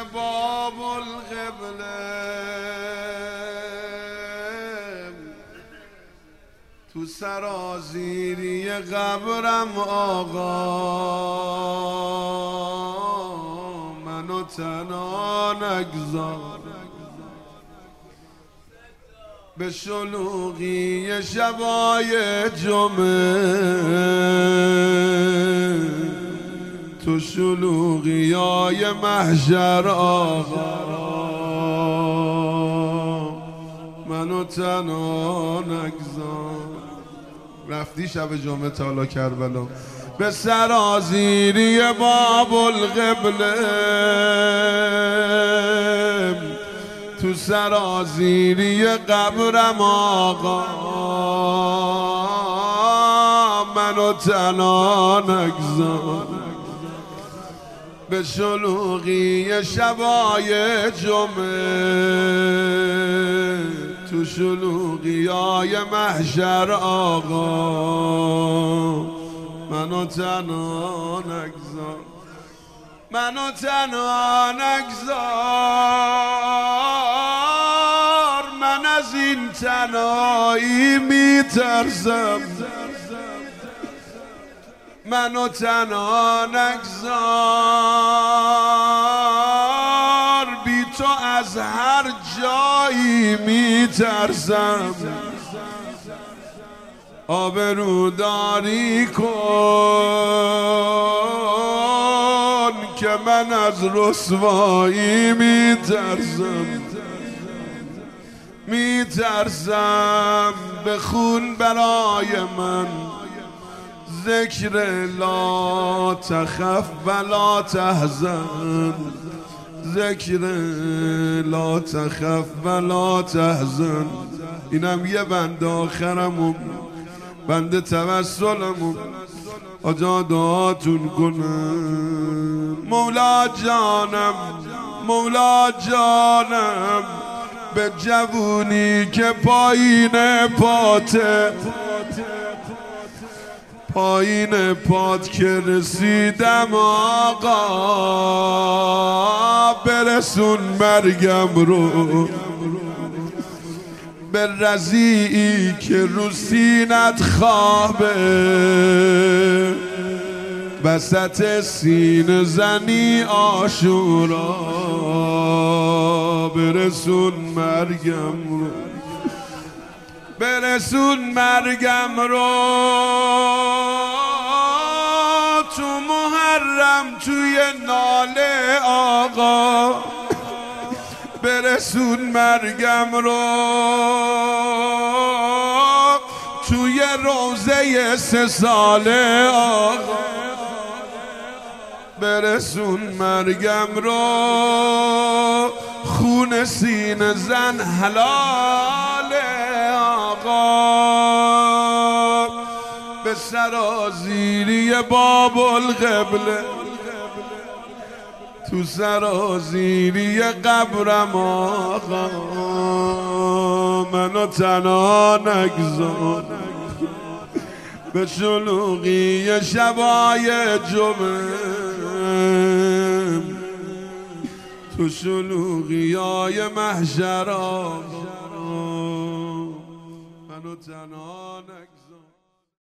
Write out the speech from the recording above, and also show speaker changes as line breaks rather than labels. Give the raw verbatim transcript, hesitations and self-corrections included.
باب القبله تو سرازیری قبرم آقا منو تنها نگذار به شلوغی شبای جمعه تو شلوغی های محشر آقا منو تنها نگذار. رفتی شب جمعه تالا کربلا به سرازیری باب القبله تو سرازیری قبرم آقا منو تنها نگذار به شلوغی شبای جمعه تو شلوغی های محشر آقا منو تنها نگذار منو تنها نگذار من از این تنهایی میترسم منو تنها نگذار بی تو از هر جایی میترسم آبروداری کن که من از رسوایی میترسم میترسم به خون برای من ذکر لا تخف ولا تحزن ذکر لا تخف ولا تحزن. اینم یه بند آخرمون بند توسلمون آجا دعاتون کنم مولا جانم مولا جانم به جوونی که پایین پاته پایین پات که رسیدم آقا برسون مرگم رو به رضیعی که رو سینت خوابه وسط سینه زنی عاشورا برسون مرگم رو برسون مرگم رو تو محرم توی ناله آقا برسون مرگم رو توی روضه سه ساله آقا برسون مرگم رو خون سینه زن حلاله آقا به سرازیری باب القبله تو سرازیری قبرم آقا منو تنها نگذار به شلوغی شبای جمعه تو شلوغی های محشر آقا منو تنها نگذار.